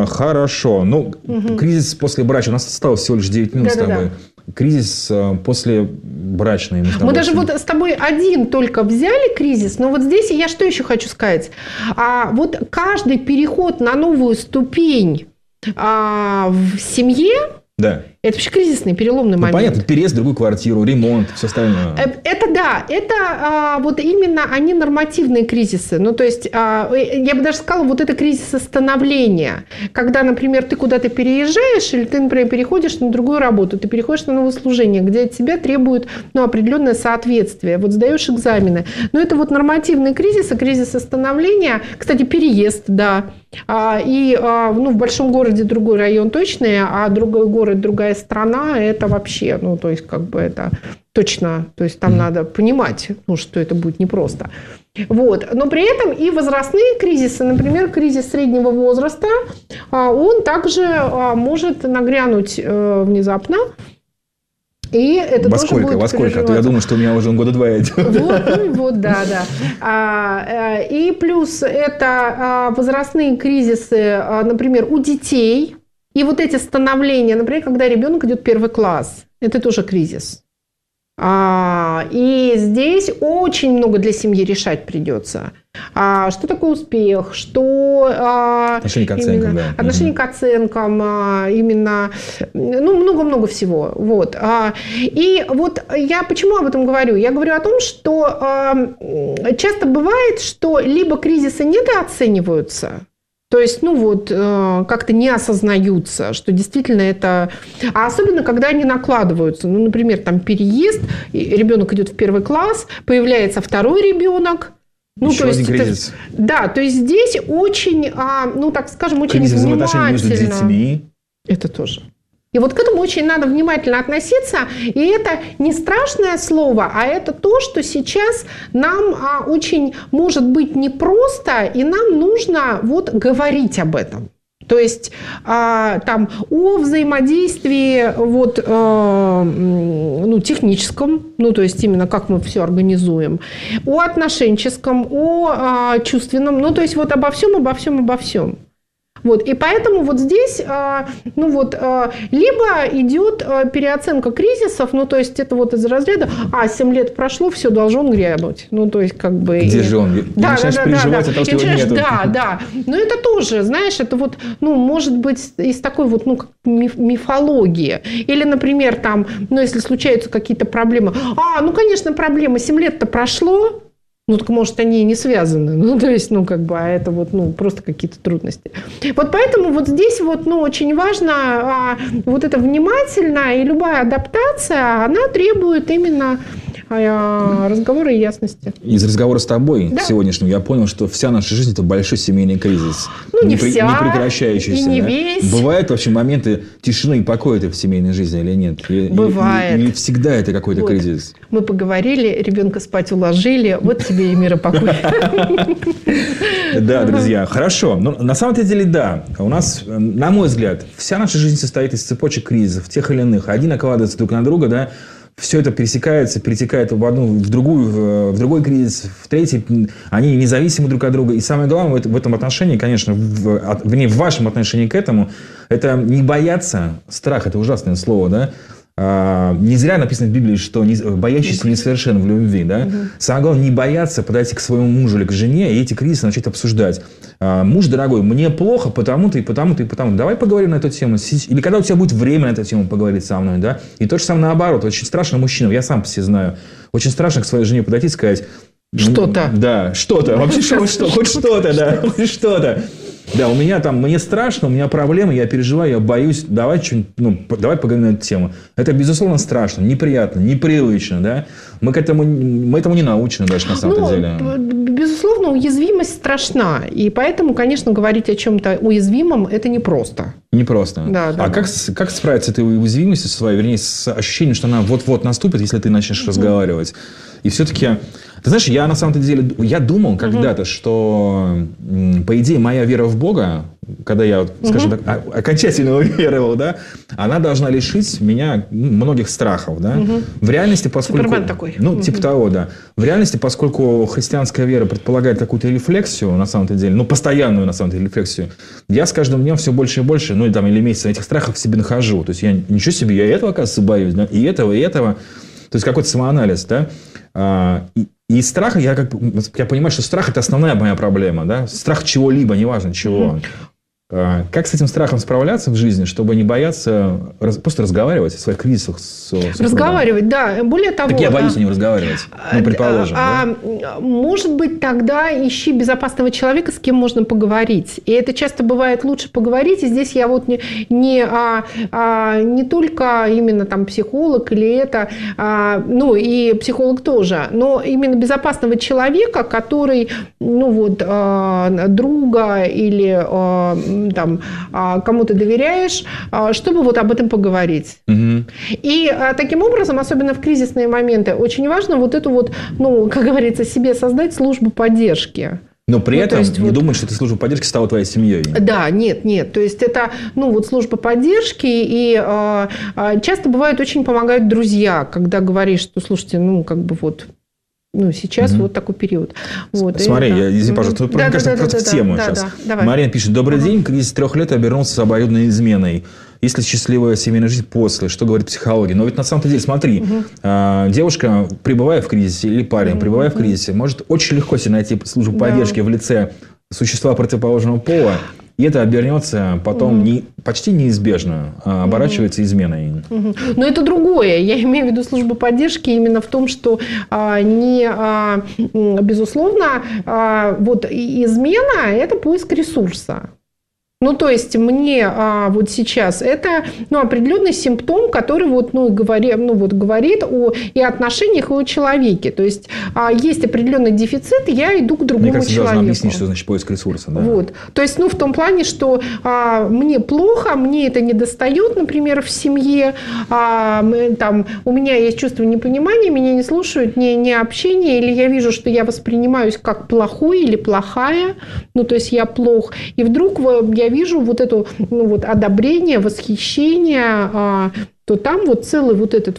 Кризис после брака. У нас осталось всего лишь 9 минут с тобой. Кризис после брачный. Мы даже с тобой один только взяли кризис, но вот здесь я что еще хочу сказать. Вот каждый переход на новую ступень в семье, да. Это вообще кризисный, переломный момент. Понятно, переезд в другую квартиру, ремонт, все остальное. Это вот именно они нормативные кризисы. То есть, я бы даже сказала, вот это кризис становления. Когда, например, ты куда-то переезжаешь, или ты, например, переходишь на другую работу, ты переходишь на новое служение, где от тебя требуют определенное соответствие. Вот сдаешь экзамены. Но это вот нормативные кризисы, кризисы становления. Кстати, переезд, да. И в большом городе другой район точный, а другой город, другая страна, это вообще, то есть, это точно, то есть, там надо понимать, что это будет непросто. Но при этом и возрастные кризисы, например, кризис среднего возраста, он также может нагрянуть внезапно. И это во сколько? А то я думаю, что у меня уже года 2 идет. Да. И плюс это возрастные кризисы, например, у детей. И вот эти становления, например, когда ребенок идет в 1 класс, это тоже кризис. И здесь очень много для семьи решать придется. Что такое успех, отношение к оценкам, да. Отношение к оценкам, именно, много-много всего. И вот я почему об этом говорю? Я говорю о том, что часто бывает, что либо кризисы недооцениваются, то есть, как-то не осознаются, что действительно это... А особенно, когда они накладываются. Например, там переезд, ребенок идет в 1 класс, появляется второй ребенок. Еще один кризис. Да, то есть здесь очень, так скажем, очень кризис внимательно. Кризис взаимоотношений между детьми. Это тоже. И вот к этому очень надо внимательно относиться. И это не страшное слово, а это то, что сейчас нам очень может быть непросто, и нам нужно говорить об этом. То есть о взаимодействии техническом, то есть именно как мы все организуем, о отношенческом, о чувственном, то есть обо всем. И поэтому здесь, либо идет переоценка кризисов, то есть это из разряда, 7 лет прошло, все, должен грянуть. То есть Где же он? Начинаешь переживать о том, что его нету. Да. Но это тоже, знаешь, это может быть из такой мифологии. Или, например, если случаются какие-то проблемы. Конечно, проблемы, 7 лет-то прошло. Так, может, они и не связаны. То есть, это просто какие-то трудности. Поэтому здесь очень важно это внимательно, и любая адаптация, она требует именно разговора и ясности. Из разговора с тобой сегодняшнего я понял, что вся наша жизнь – это большой семейный кризис. Не вся, не прекращающийся. И не весь. Бывают вообще моменты тишины и покоя в семейной жизни или нет? Бывает. Или всегда это какой-то кризис? Мы поговорили, ребенка спать уложили, тебе и мир и покой. Да, друзья, хорошо. Но на самом деле, да. У нас, на мой взгляд, вся наша жизнь состоит из цепочек кризисов, тех или иных. Один накладывается друг на друга, да. все это перетекает в другой кризис, в третий. Они независимы друг от друга. И самое главное в этом отношении, конечно, в вашем отношении к этому, это не бояться. Страх – это ужасное слово, да? Не зря написано в Библии, что боящийся несовершен в любви. Да? Самое главное, не бояться подойти к своему мужу или к жене и эти кризисы начать обсуждать. Муж дорогой, мне плохо, потому-то и потому-то и потому. Давай поговорим на эту тему. Или когда у тебя будет время на эту тему поговорить со мной. Да? И то же самое наоборот. Очень страшно мужчинам, я сам по себе знаю, очень страшно к своей жене подойти и сказать... Что-то. Да, что-то. Вообще хоть что-то, да. Хоть что-то. Да, мне страшно, у меня проблемы, я переживаю, я боюсь. Давай поговорим на эту тему. Это, безусловно, страшно, неприятно, непривычно, да. Мы этому не научены даже на самом деле. Безусловно, уязвимость страшна. И поэтому, конечно, говорить о чем-то уязвимом – это непросто. Непросто. Да. Как справиться с этой уязвимостью своей, вернее, с ощущением, что она вот-вот наступит, если ты начнешь разговаривать? И все-таки... Ты знаешь, я на самом деле думал когда-то, что, по идее, моя вера в Бога, когда я, скажем так, окончательно уверовал, да, она должна лишить меня многих страхов. Да? В реальности, поскольку... Супермен такой. Типа того, да. В реальности, поскольку христианская вера предполагает какую-то рефлексию, на самом деле, постоянную, на самом деле, рефлексию, я с каждым днем все больше и больше, или месяцем этих страхов в себе нахожу. То есть, ничего себе, я этого, оказывается, боюсь, да? И этого, и этого. То есть, какой-то самоанализ, да. И страх, я понимаю, что страх – это основная моя проблема. Да? Страх чего-либо, неважно чего. Как с этим страхом справляться в жизни, чтобы не бояться просто разговаривать о своих кризисах с разговаривать, да. Более того... Так я боюсь о нем разговаривать, предположим. Может быть, тогда ищи безопасного человека, с кем можно поговорить. И это часто бывает лучше поговорить. И здесь я не только именно там психолог или это, и психолог тоже, но именно безопасного человека, который, друга или кому ты доверяешь, чтобы об этом поговорить. И таким образом, особенно в кризисные моменты, очень важно как говорится, себе создать службу поддержки. Но при этом не думать, что эта служба поддержки стала твоей семьей. Да, нет. То есть это служба поддержки. И часто бывает, очень помогают друзья, когда говоришь, что, слушайте, сейчас вот такой период. Смотри, извини, пожалуйста, мне кажется, просто в тему сейчас. Марина пишет: добрый день, кризис 3 лет обернулся обоюдной изменой. Есть ли счастливая семейная жизнь после? Что говорит психология? Но ведь на самом деле, смотри, девушка, пребывая в кризисе, или парень, пребывая в кризисе, может очень легко себе найти службу поддержки в лице существа противоположного пола. И это обернется потом почти неизбежно, оборачивается изменой. Но это другое. Я имею в виду службу поддержки именно в том, что безусловно, измена – это поиск ресурса. То есть, мне сейчас это определенный симптом, который говорит о и отношениях, и о человеке. То есть, есть определенный дефицит, я иду к другому человеку. Мне кажется, должна объяснить, что значит поиск ресурса. Да? То есть, в том плане, что мне плохо, мне это не достает, например, в семье, у меня есть чувство непонимания, меня не слушают, не общение, или я вижу, что я воспринимаюсь как плохой или плохая, то есть, я плох. И вдруг я вижу это одобрение, восхищение, то там целый этот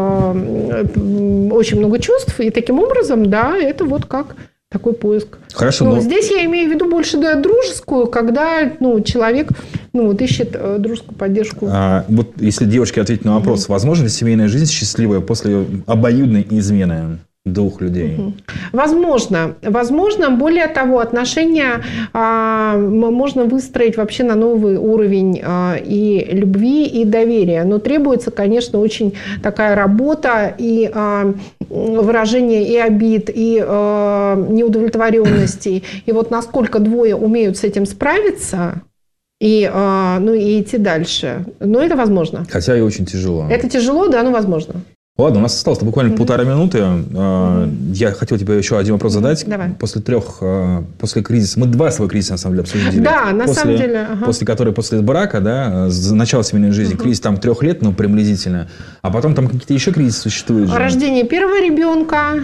очень много чувств, и таким образом, да, это как такой поиск. Хорошо, но здесь я имею в виду больше дружескую, когда человек ищет дружескую поддержку. Если девушке ответить на вопрос, возможно ли семейная жизнь счастливая после обоюдной измены двух людей? Возможно. Более того, отношения можно выстроить вообще на новый уровень и любви, и доверия. Но требуется, конечно, очень такая работа и выражение и обид, и неудовлетворенностей. И насколько двое умеют с этим справиться, и идти дальше. Но это возможно. Хотя и очень тяжело. Это тяжело, да, но возможно. Ладно, у нас осталось буквально 1,5 минуты. Я хотел тебе еще один вопрос задать. Давай. После кризиса, мы 2 своего кризиса, на самом деле, обсудили. Да, на самом деле. После брака, да, начала семейной жизни, кризис 3 лет, приблизительно. А потом там какие-то еще кризисы существуют же. Рождение первого ребенка.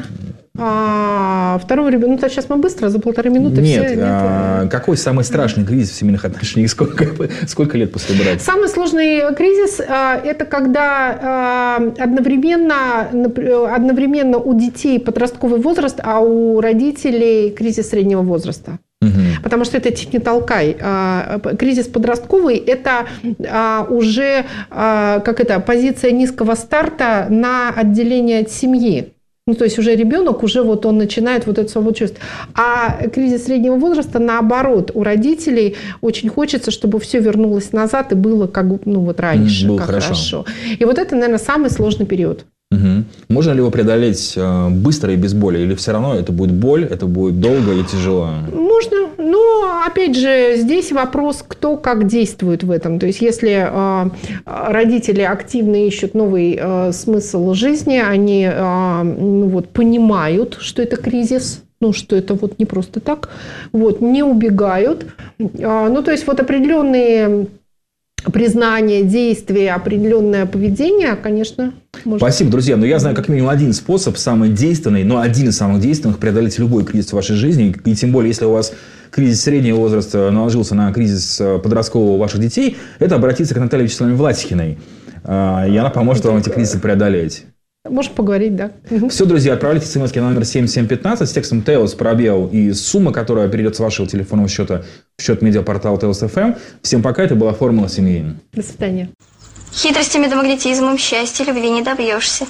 Второго ребенка, ну, сейчас мы быстро, за 1,5 минуты Нет, все. какой самый страшный кризис в семейных отношениях? Сколько лет после брака? Самый сложный кризис – это когда одновременно у детей подростковый возраст, а у родителей кризис среднего возраста. Потому что это не толкай. Кризис подростковый – это уже позиция низкого старта на отделение от семьи. Ну, то есть уже ребенок, уже вот он начинает вот это свободу чувств. А кризис среднего возраста, наоборот, у родителей очень хочется, чтобы все вернулось назад и было как раньше, было как хорошо. И вот это, наверное, самый сложный период. Можно ли его преодолеть быстро и без боли? Или все равно это будет боль, это будет долго и тяжело? Можно, но, опять же, здесь вопрос, кто как действует в этом. То есть, если родители активно ищут новый смысл жизни, они понимают, что это кризис, что это не просто так, не убегают. То есть, определенные признание, действие, определенное поведение, конечно, может... Спасибо, друзья. Но я знаю как минимум один способ, самый действенный, но один из самых действенных, преодолеть любой кризис в вашей жизни. И тем более, если у вас кризис среднего возраста наложился на кризис подросткового у ваших детей, это обратиться к Наталье Вячеславовне Власихиной. И она поможет вам эти кризисы преодолеть. Можем поговорить, да. Все, друзья, отправляйте смс на номер 7715 с текстом «Теос», пробел и сумма, которая перейдет с вашего телефонного счета в счет медиапортала Теос ФМ. Всем пока, это была «Формула семьи». До свидания. Хитростями да магнетизмом счастья любви не добьешься.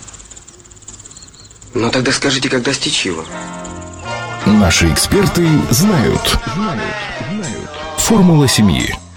Ну тогда скажите, как достичь его? Наши эксперты знают. Формула семьи.